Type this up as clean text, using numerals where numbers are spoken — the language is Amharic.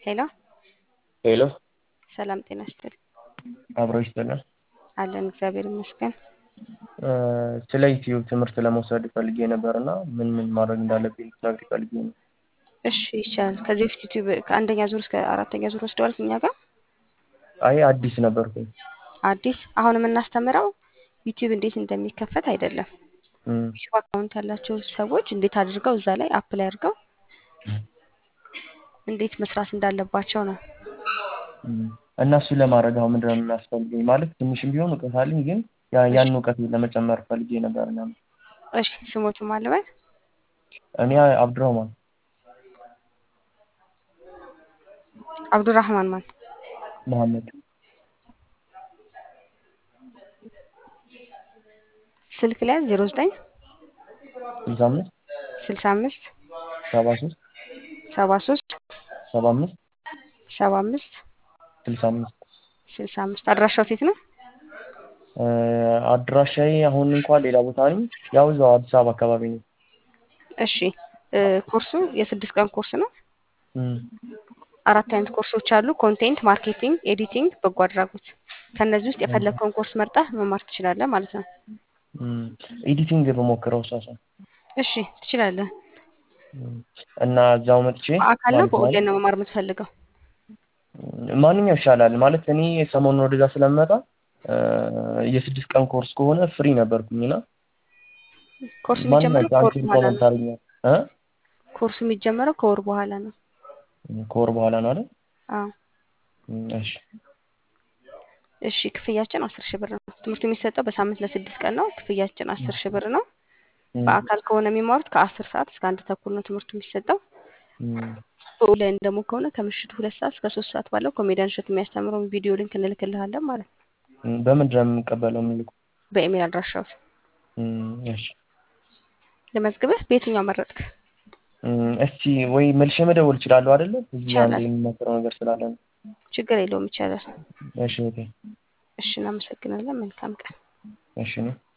ሄሎ ሄሎ ሰላም ጤና ይስጥልኝ። አብሮ ይስጥልን። አለን እግዚአብሔር ይመስገን። ስለ ዩቲዩብ ትምህርት ለመውሰድ ፈልጌ ነበርና ምን ማድረግ እንዳለብኝ ልትነግሪኝ ፈልጌ ነው። እሺ ይቻላል። ከዚህ በፊት ዩቲዩብ ከአንደኛ ዙር እስከ አራተኛ ዙር ወስደዋል ከኛ ጋር? አይ አዲስ ነበርኩኝ። አዲስ አሁን የምናስተምረው ዩቲዩብ እንዴት እንደሚከፈት አይደለም። ዩቲዩብ አካውንት ያላቸው ሰዎች እንዴት አድርገው እዛ ላይ አፕላይ አድርገው እንዴት መስራት እንዳለባቸው ነው። እና እሱን ለማድረግ አሁን ምንድነው የሚያስፈልገኝ? ማለት ትንሽም ቢሆን እውቀት አለኝ፣ ግን ያን እውቀት ለመጨመር ፈልጌ ነበርና። እሺ ስሞቱ ማለበት እኔ አብዱራህማን አብዱራህማን ማን መሐመድ። ስልክ ላይ 09 65 65 73 73 75 75 65 65 አድራሻው የት ነው? አድራሻዬ አሁን እንኳን ሌላ ቦታ ነኝ፣ ያው እዛው አዲስ አበባ አካባቢ ነኝ። እሺ ኮርሱ የ6 ቀን ኮርስ ነው። 4 አይነት ኮርሶች አሉ። ኮንቴንት ማርኬቲንግ፣ ኤዲቲንግ፣ በጎ አድራጎት። ከነዚህ ውስጥ የፈለከውን ኮርስ መርጠህ መማር ትችላለህ ማለት ነው። ኤዲቲንግ በሞክረው ሳሳ። እሺ ትችላለህ። እና እዛው መጥቼ በአካል ነው በኦንላይን ነው መማር የምትፈልገው? ማንኛው ይሻላል? ማለት እኔ ሰሞኑን ወደዛ ስለምመጣ የ6 ቀን ኮርስ ከሆነ ፍሪ ነበርኩኝና ኮርስ የሚጀምረው ከወር በኋላ ነው። እ ኮርስ የሚጀምረው ከወር በኋላ ነው። ከወር በኋላ ነው አይደል? አዎ። እሺ እሺ ክፍያችን 10,000 ብር ነው። ትምህርቱ የሚሰጠው በሳምንት ለ6 ቀን ነው። ክፍያችን 10,000 ብር ነው። በአካል ከሆነ የሚማሩት ከ10 ሰዓት እስከ 1 ተኩል ነው ትምህርቱ የሚሰጠው። በኦንላይን ደግሞ ከሆነ ከምሽቱ 2 ሰዓት እስከ 3 ሰዓት ባለው ኮሜዲያን እሸት የሚያስተምረውን ቪዲዮ ሊንክ እንልክልሃለን ማለት ነው። በምንድን ነው የምንቀበለው? በኢሜል አድራሻው። እሺ ለመዝግበህ በየትኛው መረጥክ? እስቲ ወይ መልሼ መደወል እችላለሁ አይደለ? እዚህ አንዴ ይቻላል። የምመክረው ነገር ስላለ ነው። ችግር የለውም ይቻላል። እሺ ኦኬ። እሺ እናመሰግናለን። መልካም ቀን። እሺ ነው